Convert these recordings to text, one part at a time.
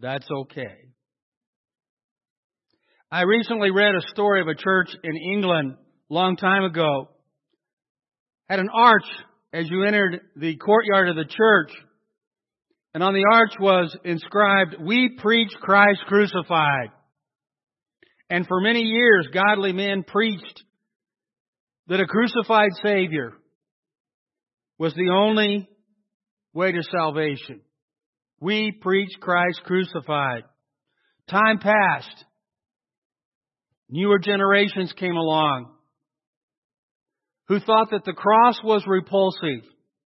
That's okay. I recently read a story of a church in England a long time ago. Had an arch as you entered the courtyard of the church. And on the arch was inscribed, "We preach Christ crucified." And for many years, godly men preached that a crucified Savior was the only way to salvation. We preach Christ crucified. Time passed. Newer generations came along who thought that the cross was repulsive.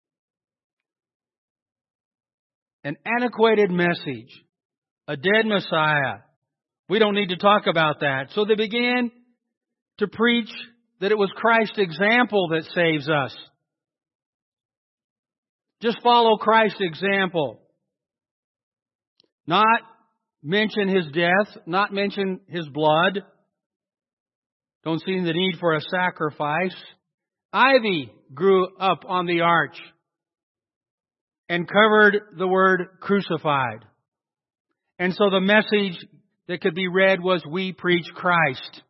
An antiquated message. A dead Messiah. We don't need to talk about that. So they began to preach that it was Christ's example that saves us. Just follow Christ's example. Not mention His death, not mention His blood. Don't see the need for a sacrifice. Ivy grew up on the arch and covered the word crucified. And so the message that could be read was, "We preach Christ."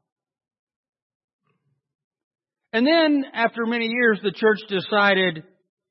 And then, after many years, the church decided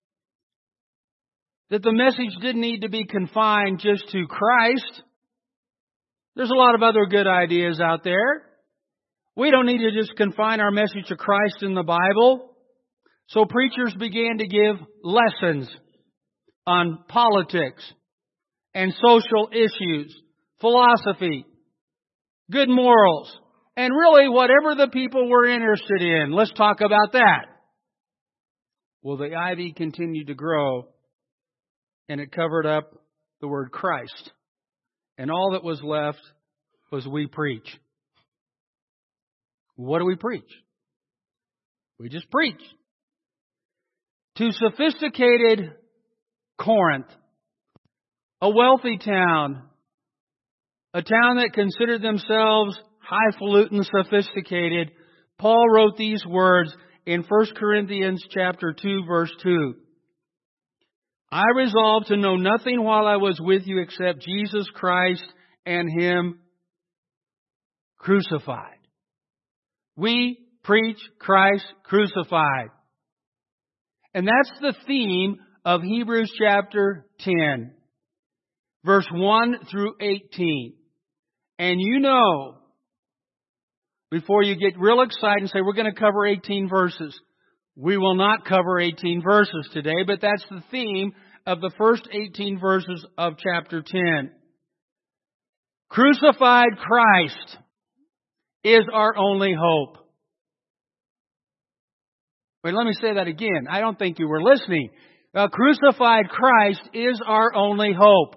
that the message didn't need to be confined just to Christ. There's a lot of other good ideas out there. We don't need to just confine our message to Christ in the Bible. So preachers began to give lessons on politics and social issues, philosophy, good morals, and really whatever the people were interested in. Let's talk about that. Well, the ivy continued to grow, and it covered up the word Christ. And all that was left was "we preach." What do we preach? We just preach. To sophisticated Corinth, a wealthy town, a town that considered themselves highfalutin sophisticated, Paul wrote these words in 1 Corinthians chapter 2, verse 2. "I resolved to know nothing while I was with you except Jesus Christ and Him crucified." We preach Christ crucified. And that's the theme of Hebrews chapter 10, verse 1 through 18. And you know, before you get real excited and say, "We're going to cover 18 verses. We will not cover 18 verses today, but that's the theme of the first 18 verses of chapter 10. Crucified Christ is our only hope. Wait, let me say that again. I don't think you were listening. Crucified Christ is our only hope.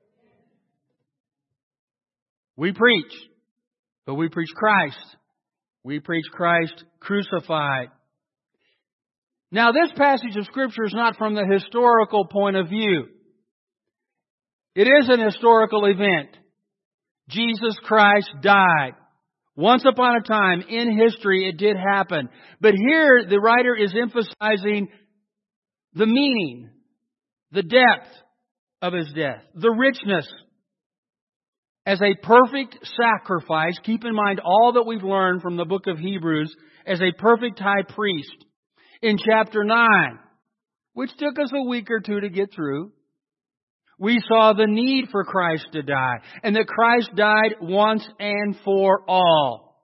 We preach, but we preach Christ. We preach Christ crucified. Now, this passage of Scripture is not from the historical point of view. It is an historical event. Jesus Christ died. Once upon a time in history it did happen. But here the writer is emphasizing the meaning, the depth of His death, the richness. As a perfect sacrifice, keep in mind all that we've learned from the book of Hebrews, as a perfect high priest. In chapter 9, which took us a week or two to get through, we saw the need for Christ to die, and that Christ died once and for all.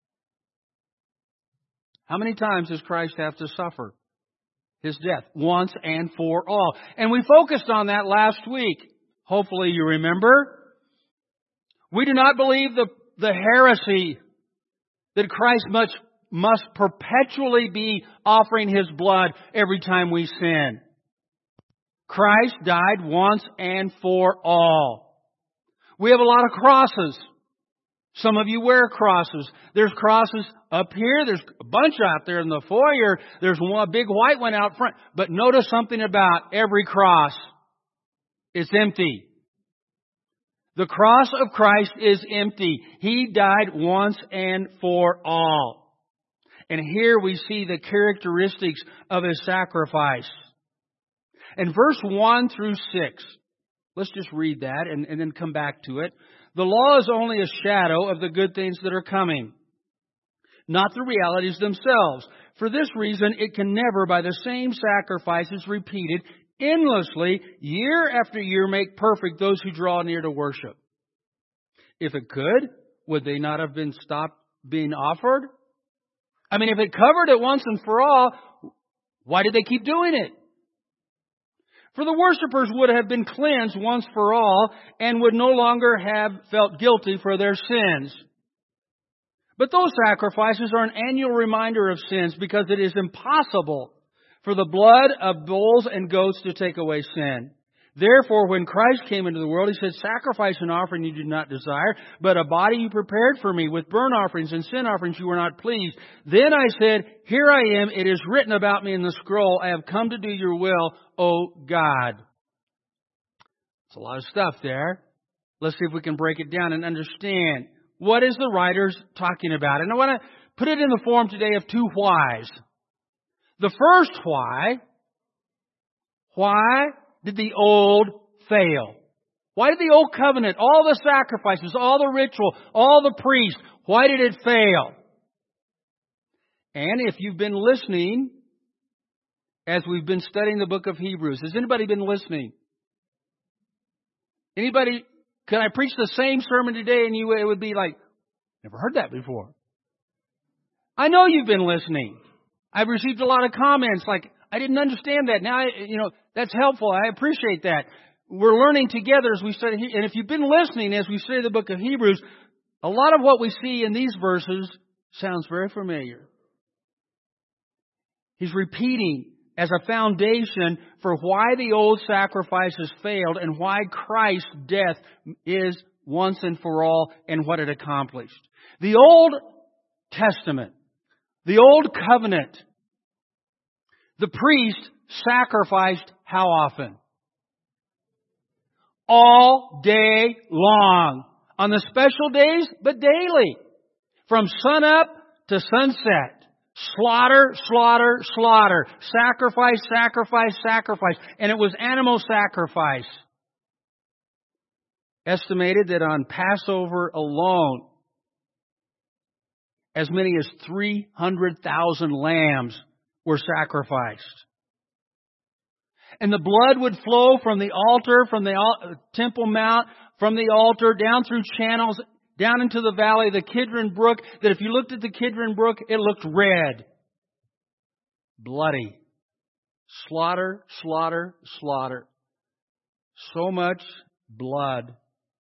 How many times does Christ have to suffer His death? Once and for all. And we focused on that last week. Hopefully you remember. We do not believe the heresy that Christ must perpetually be offering His blood every time we sin. Christ died once and for all. We have a lot of crosses. Some of you wear crosses. There's crosses up here. There's a bunch out there in the foyer. There's one big white one out front. But notice something about every cross. It's empty. The cross of Christ is empty. He died once and for all. And here we see the characteristics of His sacrifice. In verse 1 through 6, Let's just read that and then come back to it. The law is only a shadow of the good things that are coming, not the realities themselves. For this reason, it can never, by the same sacrifices repeated endlessly, year after year, make perfect those who draw near to worship. If it could, would they not have been stopped being offered? I mean, if it covered it once and for all, why did they keep doing it? For the worshipers would have been cleansed once for all and would no longer have felt guilty for their sins. But those sacrifices are an annual reminder of sins because it is impossible for the blood of bulls and goats to take away sin. Therefore, when Christ came into the world, He said, sacrifice and offering you did not desire, but a body you prepared for me. With burnt offerings and sin offerings you were not pleased. Then I said, here I am, it is written about me in the scroll. I have come to do your will, O God. It's a lot of stuff there. Let's see if we can break it down and understand. What is the writer's talking about? And I want to put it in the form today of two whys. The first why did the old fail? Why did the old covenant, all the sacrifices, all the ritual, all the priests, why did it fail? And if you've been listening, as we've been studying the book of Hebrews, has anybody been listening? Anybody, could I preach the same sermon today and it would be like, never heard that before? I know you've been listening. I've received a lot of comments like, I didn't understand that. Now, that's helpful. I appreciate that. We're learning together as we study. And if you've been listening as we study the book of Hebrews, a lot of what we see in these verses sounds very familiar. He's repeating as a foundation for why the old sacrifices failed and why Christ's death is once and for all and what it accomplished. The Old Testament, the Old Covenant, the priest sacrificed how often? All day long. On the special days, but daily. From sunup to sunset. Slaughter, slaughter, slaughter. Sacrifice, sacrifice, sacrifice. And it was animal sacrifice. Estimated that on Passover alone, as many as 300,000 lambs were sacrificed. And the blood would flow from the altar, from the Temple Mount, from the altar, down through channels, down into the valley, the Kidron Brook, that if you looked at the Kidron Brook, it looked red. Bloody. Slaughter, slaughter, slaughter. So much blood.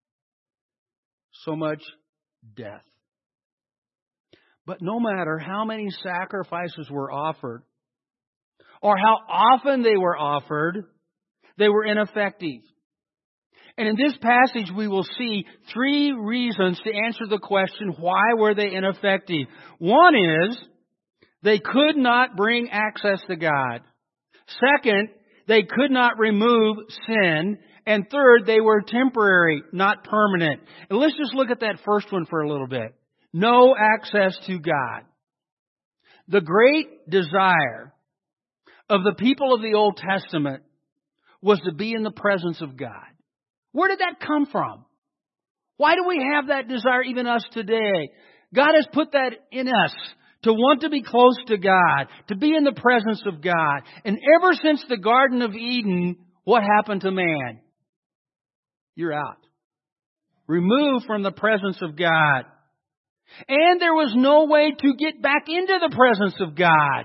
So much death. But no matter how many sacrifices were offered, or how often they were offered, they were ineffective. And in this passage we will see three reasons to answer the question, why were they ineffective? One is, they could not bring access to God. Second, they could not remove sin. And third, they were temporary, not permanent. And let's just look at that first one for a little bit. No access to God. The great desire of the people of the Old Testament was to be in the presence of God. Where did that come from? Why do we have that desire, even us today? God has put that in us, to want to be close to God, to be in the presence of God. And ever since the Garden of Eden, what happened to man? You're out. Removed from the presence of God. And there was no way to get back into the presence of God.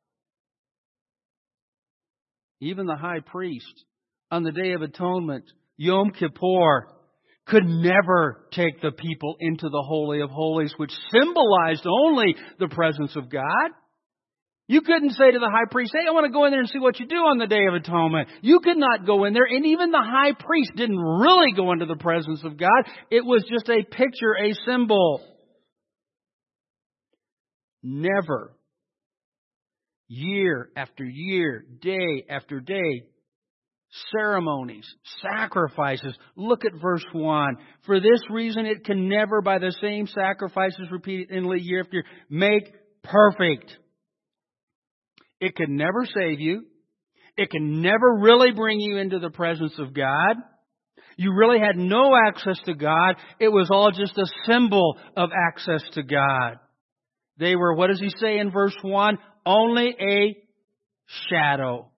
Even the high priest on the Day of Atonement, Yom Kippur, could never take the people into the Holy of Holies, which symbolized only the presence of God. You couldn't say to the high priest, hey, I want to go in there and see what you do on the Day of Atonement. You could not go in there, and even the high priest didn't really go into the presence of God. It was just a picture, a symbol. Never. Year after year, day after day, ceremonies, sacrifices. Look at verse 1. For this reason it can never, by the same sacrifices repeated endlessly year after year, make perfect. It can never save you. It can never really bring you into the presence of God. You really had no access to God. It was all just a symbol of access to God. They were, what does he say in verse 1? Only a shadow.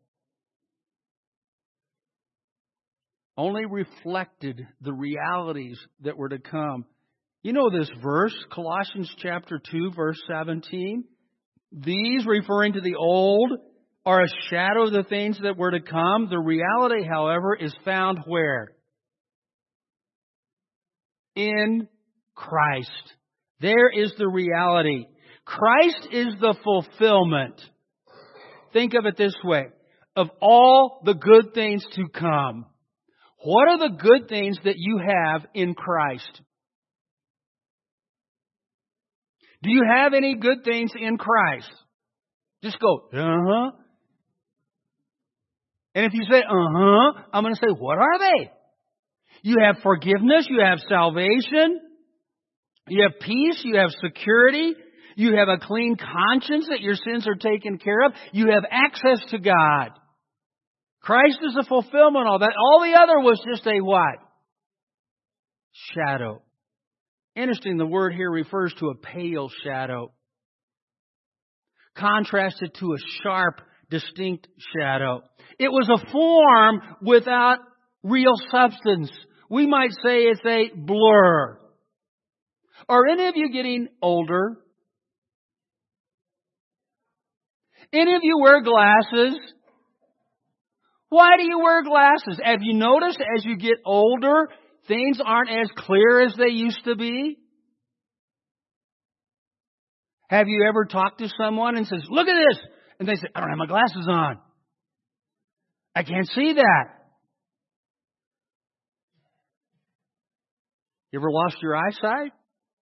Only reflected the realities that were to come. You know this verse, Colossians chapter 2, verse 17. These, referring to the old, are a shadow of the things that were to come. The reality, however, is found where? In Christ. There is the reality. Christ is the fulfillment. Think of it this way. Of all the good things to come. What are the good things that you have in Christ? Do you have any good things in Christ? Just go, uh-huh. And if you say, uh-huh, I'm going to say, what are they? You have forgiveness, you have salvation, you have peace, you have security, you have a clean conscience that your sins are taken care of, you have access to God. Christ is the fulfillment of all that. All the other was just a what? Shadow. Interesting, the word here refers to a pale shadow, contrasted to a sharp, distinct shadow. It was a form without real substance. We might say it's a blur. Are any of you getting older? Any of you wear glasses? Why do you wear glasses? Have you noticed as you get older, things aren't as clear as they used to be? Have you ever talked to someone and says, look at this? And they say, I don't have my glasses on. I can't see that. You ever lost your eyesight?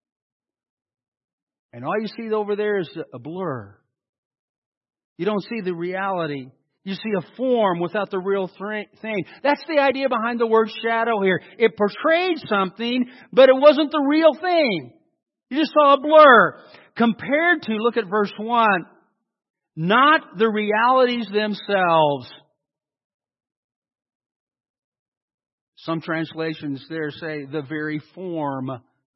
And all you see over there is a blur. You don't see the reality. You see a form without the real thing. That's the idea behind the word shadow here. It portrayed something, but it wasn't the real thing. You just saw a blur. Compared to, look at verse 1, not the realities themselves. Some translations there say the very form.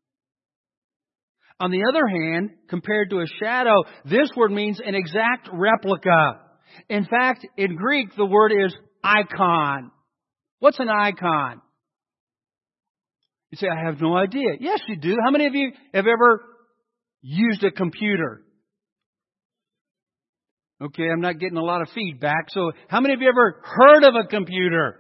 On the other hand, compared to a shadow, this word means an exact replica. In fact, in Greek, the word is icon. What's an icon? You say, I have no idea. Yes, you do. How many of you have ever used a computer? Okay, I'm not getting a lot of feedback. So how many of you ever heard of a computer?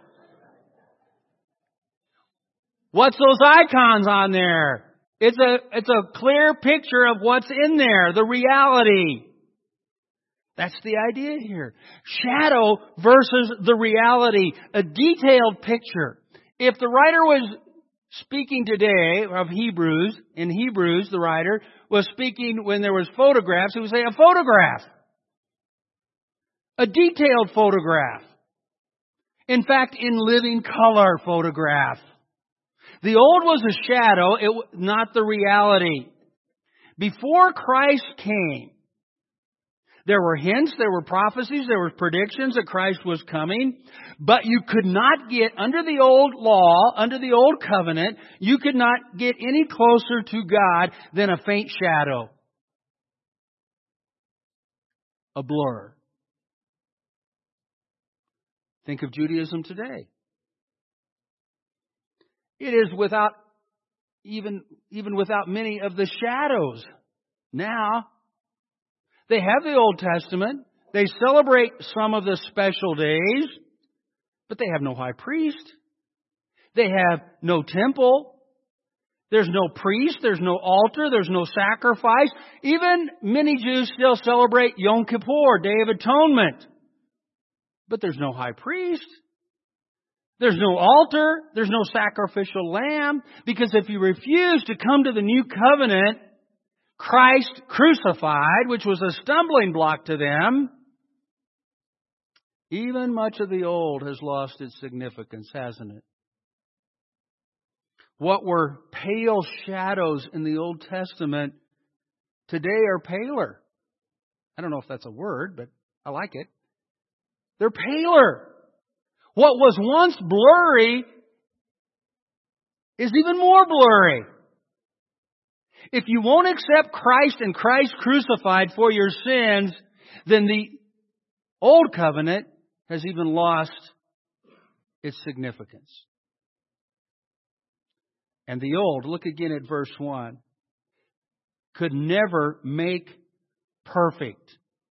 What's those icons on there? It's a clear picture of what's in there, the reality. That's the idea here. Shadow versus the reality, a detailed picture. If the writer was speaking today of Hebrews, in Hebrews the writer was speaking when there was photographs, he would say a photograph. A detailed photograph. In fact, in living color photograph. The old was a shadow, not the reality. Before Christ came, there were hints, there were prophecies, there were predictions that Christ was coming. But you could not get, under the old law, under the old covenant, you could not get any closer to God than a faint shadow. A blur. Think of Judaism today. It is without, even without many of the shadows. Now, they have the Old Testament. They celebrate some of the special days, but they have no high priest. They have no temple. There's no priest. There's no altar. There's no sacrifice. Even many Jews still celebrate Yom Kippur, Day of Atonement. But there's no high priest. There's no altar. There's no sacrificial lamb. Because if you refuse to come to the new covenant, Christ crucified, which was a stumbling block to them, even much of the old has lost its significance, hasn't it? What were pale shadows in the Old Testament today are paler. I don't know if that's a word, but I like it. They're paler. What was once blurry is even more blurry. If you won't accept Christ and Christ crucified for your sins, then the old covenant has even lost its significance. And the old, look again at verse 1, could never make perfect.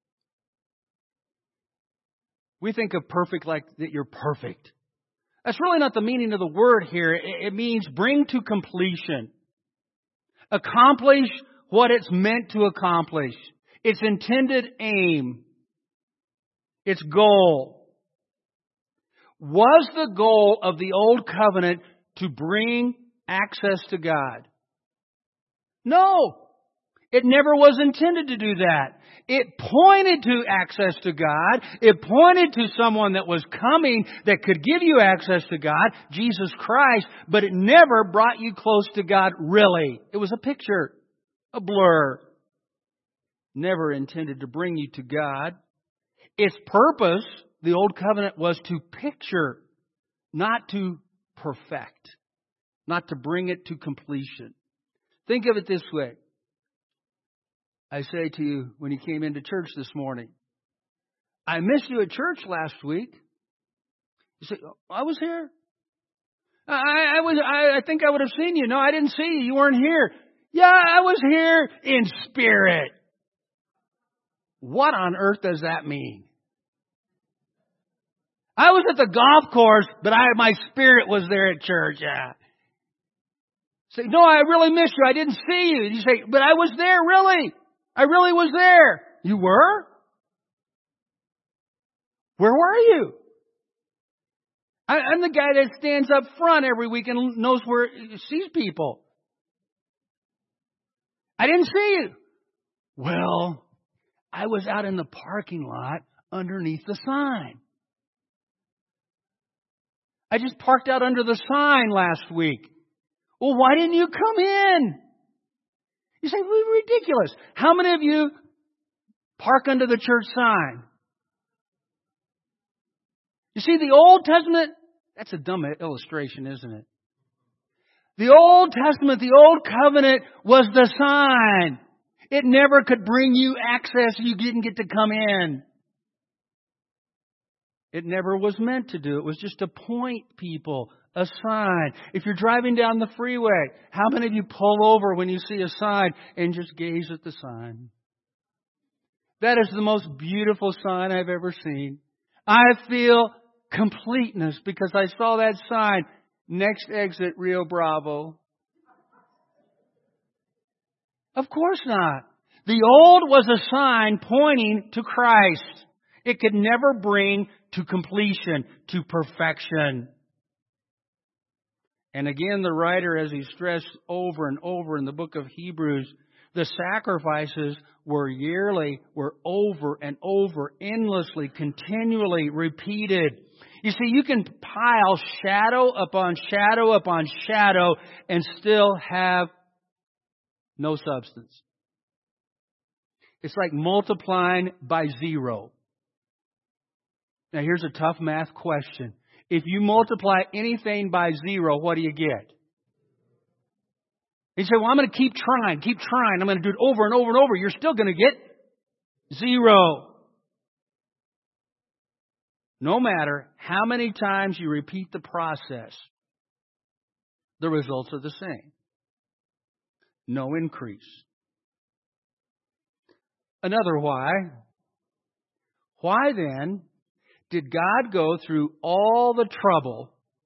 We think of perfect like that you're perfect. That's really not the meaning of the word here. It means bring to completion. Accomplish what it's meant to accomplish. Its intended aim. Its goal. Was the goal of the old covenant to bring access to God? No. It never was intended to do that. It pointed to access to God. It pointed to someone that was coming that could give you access to God, Jesus Christ, but it never brought you close to God really. It was a picture, a blur. Never intended to bring you to God. Its purpose, the old covenant, was to picture, not to perfect, not to bring it to completion. Think of it this way. I say to you when you came into church this morning, I missed you at church last week. You say, I was here. I think I would have seen you. No, I didn't see you. You weren't here. Yeah, I was here in spirit. What on earth does that mean? I was at the golf course, but my spirit was there at church. Yeah. Say, no, I really missed you. I didn't see you. And you say, but I was there, really. I really was there. You were? Where were you? I'm the guy that stands up front every week and knows where he sees people. I didn't see you. Well, I was out in the parking lot underneath the sign. I just parked out under the sign last week. Well, why didn't you come in? You say, well, ridiculous. How many of you park under the church sign? You see, the Old Testament, that's a dumb illustration, isn't it? The Old Testament, the Old Covenant was the sign. It never could bring you access. You didn't get to come in. It never was meant to do. It was just to point people, a sign. If you're driving down the freeway, how many of you pull over when you see a sign and just gaze at the sign? That is the most beautiful sign I've ever seen. I feel completeness because I saw that sign, next exit Rio Bravo. Of course not. The old was a sign pointing to Christ. It could never bring to completion, to perfection. And again, the writer, as he stressed over and over in the book of Hebrews, the sacrifices were yearly, were over and over, endlessly, continually repeated. You see, you can pile shadow upon shadow upon shadow and still have no substance. It's like multiplying by zero. Now, here's a tough math question. If you multiply anything by zero, what do you get? You say, well, I'm going to keep trying. I'm going to do it over and over and over. You're still going to get zero. No matter how many times you repeat the process, the results are the same. No increase. Another why. Why then did God go through all the trouble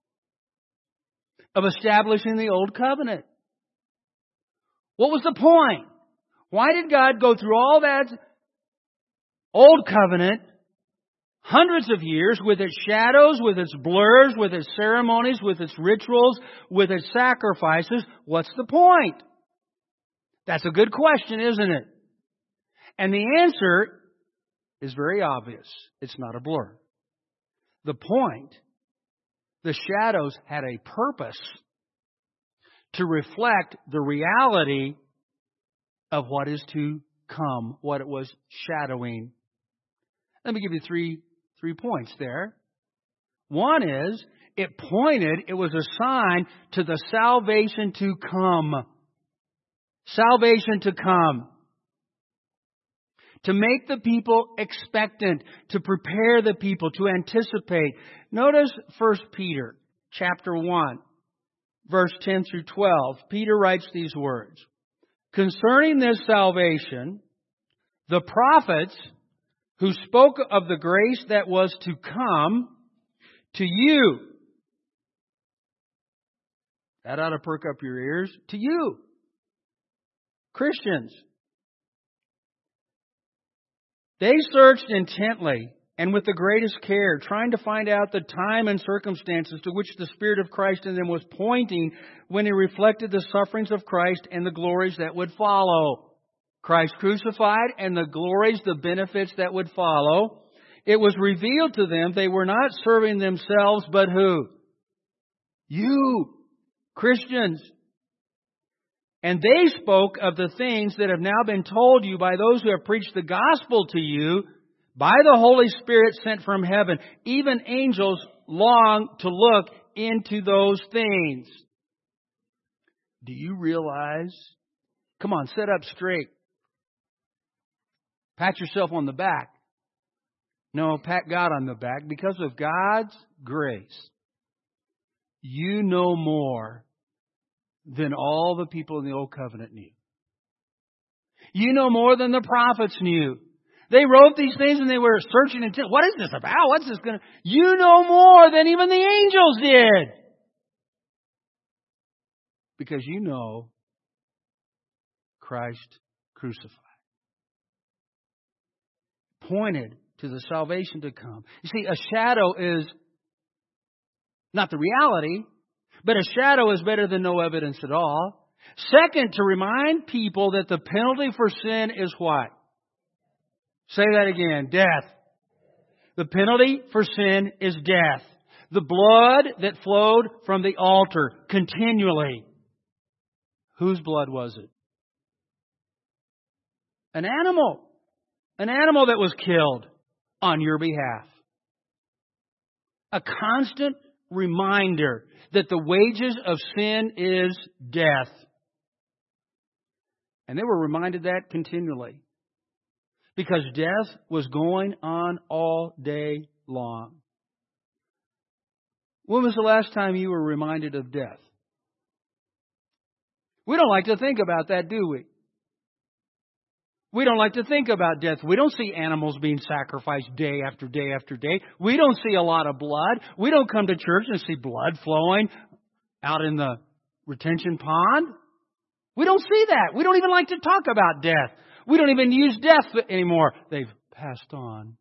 of establishing the old covenant? What was the point? Why did God go through all that old covenant, hundreds of years, with its shadows, with its blurs, with its ceremonies, with its rituals, with its sacrifices? What's the point? That's a good question, isn't it? And the answer is very obvious. It's not a blur. The point, the shadows had a purpose to reflect the reality of what is to come, what it was shadowing. Let me give you three points there. One is, It was a sign to the salvation to come. Salvation to come. To make the people expectant, to prepare the people, to anticipate. Notice 1 Peter chapter 1, verse 10 through 12. Peter writes these words. Concerning this salvation, the prophets who spoke of the grace that was to come to you. That ought to perk up your ears. To you, Christians. They searched intently and with the greatest care, trying to find out the time and circumstances to which the Spirit of Christ in them was pointing when He reflected the sufferings of Christ and the glories that would follow. Christ crucified and the glories, the benefits that would follow. It was revealed to them they were not serving themselves, but who? You, Christians. And they spoke of the things that have now been told you by those who have preached the gospel to you by the Holy Spirit sent from heaven. Even angels long to look into those things. Do you realize? Come on, sit up straight. Pat yourself on the back. No, pat God on the back. Because of God's grace, you know more than all the people in the Old Covenant knew. You know more than the prophets knew. They wrote these things and they were searching until, what is this about? What's this going to... You know more than even the angels did. Because you know Christ crucified. Pointed to the salvation to come. You see, a shadow is not the reality, but a shadow is better than no evidence at all. Second, to remind people that the penalty for sin is what? Say that again. Death. The penalty for sin is death. The blood that flowed from the altar continually. Whose blood was it? An animal. An animal that was killed on your behalf. A constant reminder that the wages of sin is death. And they were reminded that continually. Because death was going on all day long. When was the last time you were reminded of death? We don't like to think about that, do we? We don't like to think about death. We don't see animals being sacrificed day after day after day. We don't see a lot of blood. We don't come to church and see blood flowing out in the retention pond. We don't see that. We don't even like to talk about death. We don't even use death anymore. They've passed on.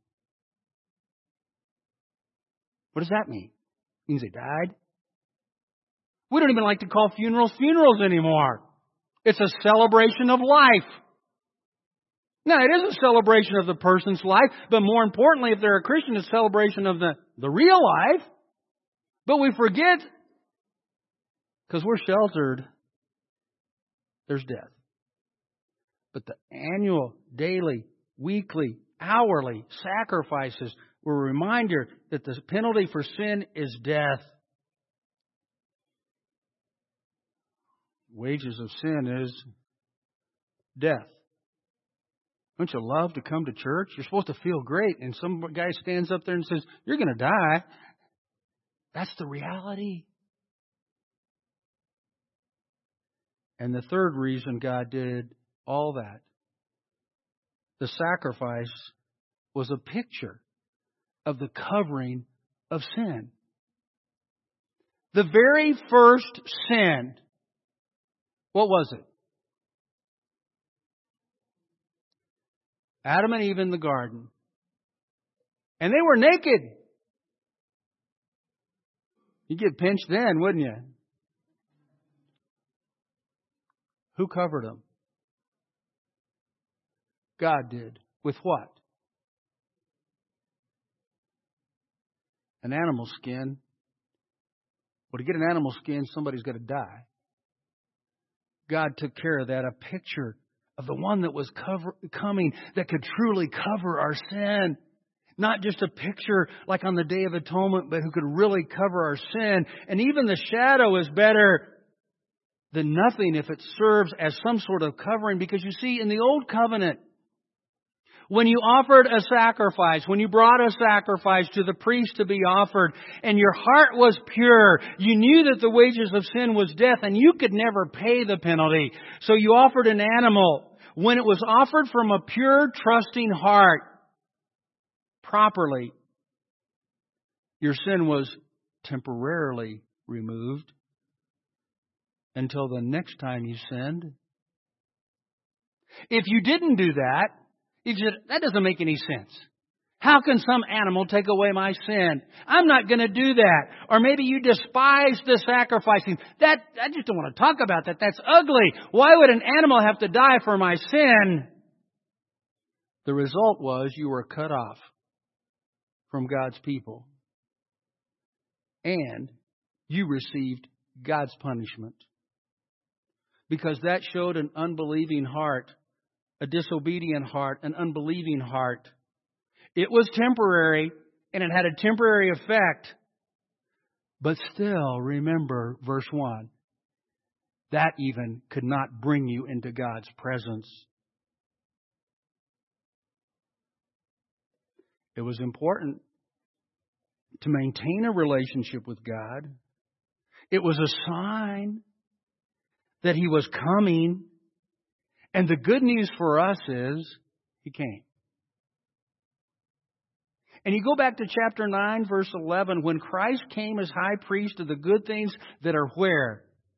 What does that mean? It means they died. We don't even like to call funerals anymore. It's a celebration of life. Now, it is a celebration of the person's life, but more importantly, if they're a Christian, it's a celebration of the real life. But we forget, because we're sheltered, there's death. But the annual, daily, weekly, hourly sacrifices were a reminder that the penalty for sin is death. Wages of sin is death. Don't you love to come to church? You're supposed to feel great. And some guy stands up there and says, you're going to die. That's the reality. And the third reason God did all that, the sacrifice, was a picture of the covering of sin. The very first sin, what was it? Adam and Eve in the garden. And they were naked. You'd get pinched then, wouldn't you? Who covered them? God did. With what? An animal skin. Well, to get an animal skin, somebody's got to die. God took care of that, a picture of the one that was coming that could truly cover our sin. Not just a picture like on the Day of Atonement, but who could really cover our sin. And even the shadow is better than nothing if it serves as some sort of covering. Because you see, in the Old Covenant, when you offered a sacrifice, when you brought a sacrifice to the priest to be offered, and your heart was pure, you knew that the wages of sin was death, and you could never pay the penalty. So you offered an animal. When it was offered from a pure, trusting heart, properly, your sin was temporarily removed until the next time you sinned. If you didn't do that, you said, that doesn't make any sense. How can some animal take away my sin? I'm not going to do that. Or maybe you despise the sacrificing. I just don't want to talk about that. That's ugly. Why would an animal have to die for my sin? The result was you were cut off from God's people. And you received God's punishment. Because that showed an unbelieving heart, a disobedient heart, an unbelieving heart. It was temporary, and it had a temporary effect. But still, remember verse 1. That even could not bring you into God's presence. It was important to maintain a relationship with God. It was a sign that He was coming. And the good news for us is He came. And you go back to chapter 9, verse 11, when Christ came as high priest of the good things that are where?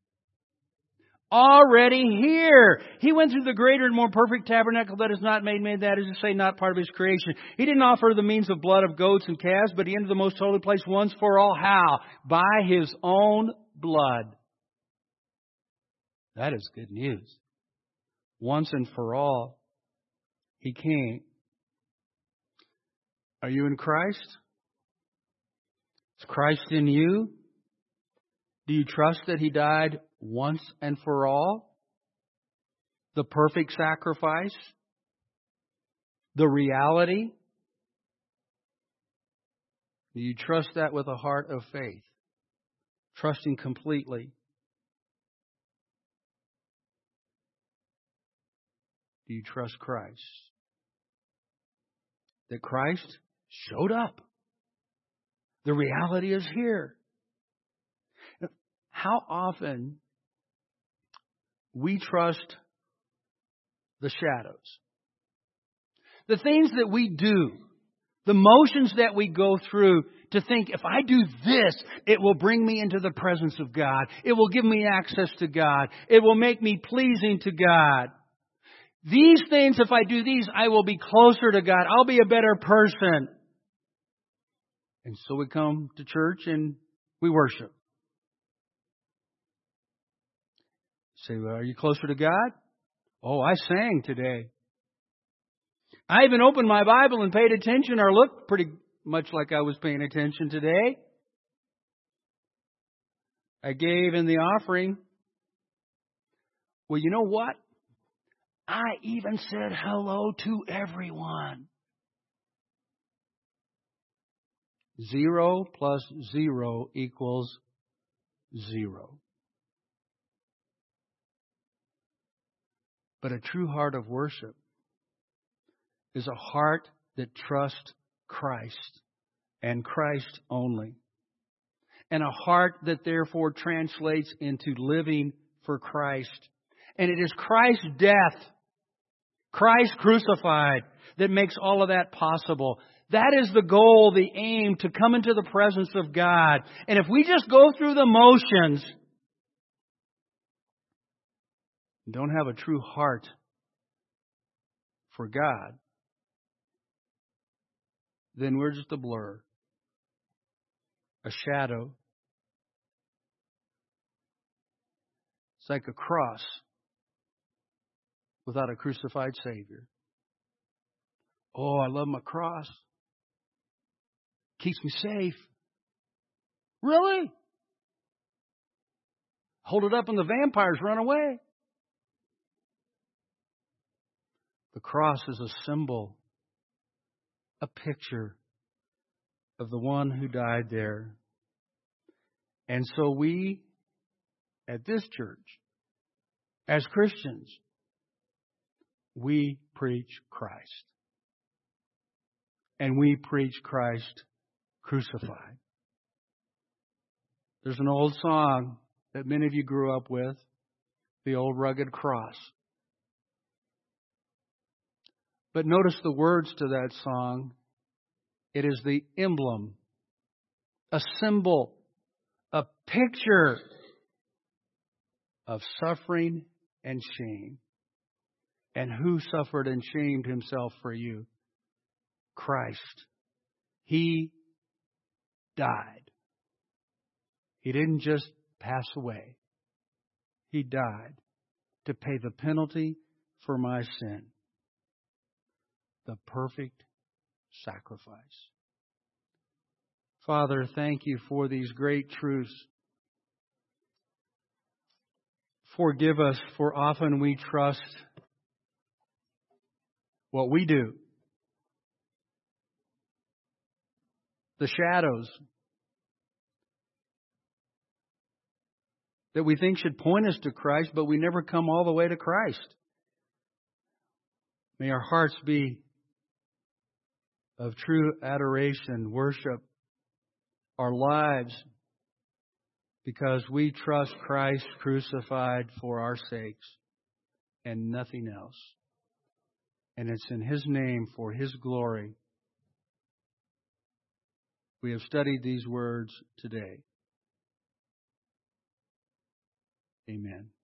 Already here. He went through the greater and more perfect tabernacle that is not made, that is to say, not part of His creation. He didn't offer the means of blood of goats and calves, but He entered the most holy place once for all. How? By His own blood. That is good news. Once and for all, He came. Are you in Christ? Is Christ in you? Do you trust that He died once and for all? The perfect sacrifice? The reality? Do you trust that with a heart of faith? Trusting completely? Do you trust Christ? That Christ showed up. The reality is here. How often we trust the shadows. The things that we do. The motions that we go through to think, if I do this, it will bring me into the presence of God. It will give me access to God. It will make me pleasing to God. These things, if I do these, I will be closer to God. I'll be a better person. And so we come to church and we worship. Say, well, are you closer to God? Oh, I sang today. I even opened my Bible and paid attention, or looked pretty much like I was paying attention today. I gave in the offering. Well, you know what? I even said hello to everyone. 0 plus 0 equals 0. But a true heart of worship is a heart that trusts Christ and Christ only. And a heart that therefore translates into living for Christ. And it is Christ's death, Christ crucified, that makes all of that possible. That is the goal, the aim, to come into the presence of God. And if we just go through the motions, don't have a true heart for God, then we're just a blur, a shadow. It's like a cross without a crucified Savior. Oh, I love my cross. Keeps me safe. Really? Hold it up and the vampires run away. The cross is a symbol, a picture of the one who died there. And so we, at this church, as Christians, we preach Christ. And we preach Christ crucified. There's an old song that many of you grew up with, the old rugged cross. But notice the words to that song. It is the emblem, a symbol, a picture of suffering and shame. And who suffered and shamed himself for you? Christ. He died. He didn't just pass away. He died to pay the penalty for my sin. The perfect sacrifice. Father, thank you for these great truths. Forgive us, for often we trust what we do. The shadows that we think should point us to Christ, but we never come all the way to Christ. May our hearts be of true adoration, worship, our lives, because we trust Christ crucified for our sakes and nothing else. And it's in His name, for His glory, we have studied these words today. Amen.